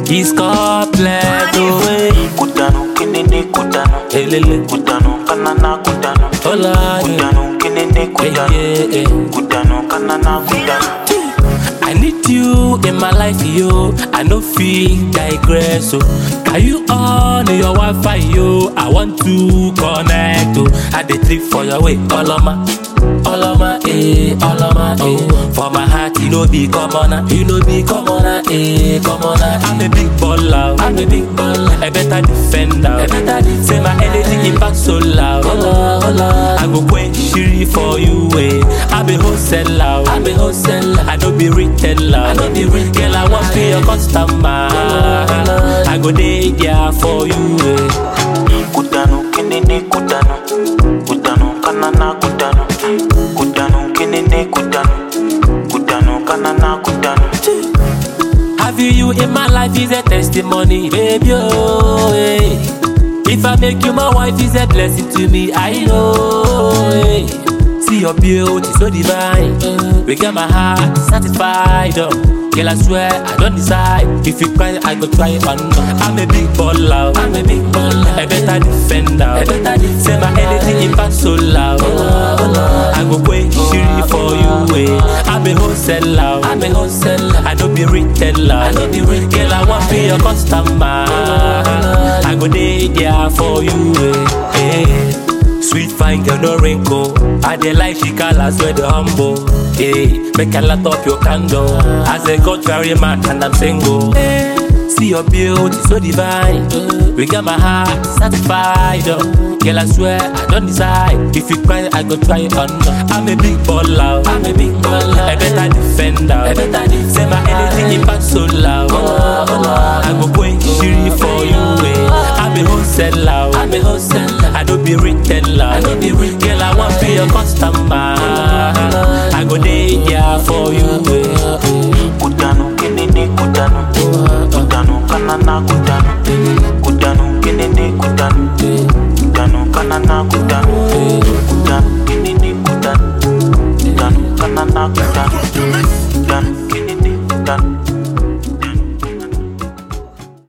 It's complex, oh way. Kudano, kinene, kudano. Elele, Kudano, kanana, kudano. hola, Kudano, kinene, kudano. Kudano, kanana, kudano. I need you in my life, yo. I no feel digress, so can you on your Wi-Fi, yo? I want to connect, oh. I dey trip for your way, all of my, eh. For my heart, you know be commoner, eh, commoner. I'm a big baller, a better defender, Say my energy impact so loud, I go quench shiri for you, eh. I'm a wholesaler, I don't be retailer, girl, I want be your customer, I go there for you, eh. Kudano, kinene, kudano. Kudano, kanana, kudano. Kudano, kinene, kudano. Kudano, kanana, kudano. Having you in my life is a testimony, baby, oh, eh. If I make you my wife is a blessing to me, I know, eh. See your beauty so divine, we got my heart satisfied, Girl, I swear I don't decide. If you cry, I go try on. I'm a big baller, a better defender, Say my energy impact so loud, I go quench shiri for you, eh. I'm a wholesaler, I don't be retailer, girl, I want be your customer, I go there for you, eh. Sweet fine girl, no wrinkle. I dey like she colors where the humble. Hey, make a lot up your candle. As a contrary man and I'm single. See your beauty so divine. We got my heart satisfied. Girl, I swear I don't decide. If you cry, I go try on. I'm a big baller, a better defender, Say my energy impact so loud, I go quench shiri for you, eh. I'm a wholesaler, I don't be retailer, girl, I want be your customer, I go there for you, eh.